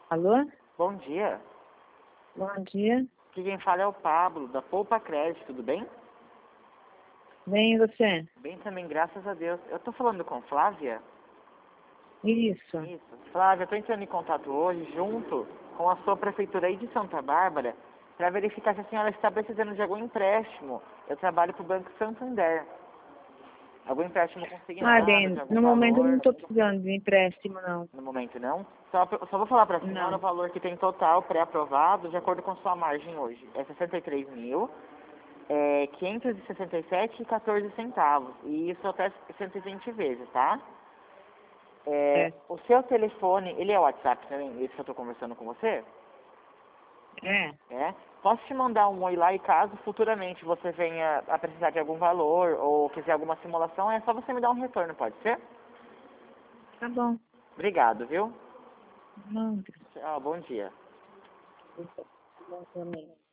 Alô? Bom dia. Bom dia. Aqui quem fala é o Pablo, da Poupa Crédito, tudo bem? Bem, e você? Bem também, graças a Deus. Eu tô falando com Flávia? Isso. Isso. Flávia, eu tô entrando em contato hoje, junto com a sua prefeitura aí de Santa Bárbara, para verificar se a senhora está precisando de algum empréstimo. Eu trabalho pro Banco Santander. Algum empréstimo Ah, consignado, de bem, algum no momento eu não valor? estou precisando de empréstimo, não. No momento não. Só vou falar para a senhora o Não. valor que tem total pré-aprovado, de acordo com sua margem hoje. É 63 mil, 567,14 centavos. E isso até 120 vezes, tá? É. O seu telefone, ele é o WhatsApp também, esse que eu estou conversando com você? É. É. Posso te mandar um oi lá e caso futuramente você venha a precisar de algum valor ou quiser alguma simulação, é só você me dar um retorno, pode ser? Tá bom. Obrigado, viu? Não, Tchau, bom dia. bom também.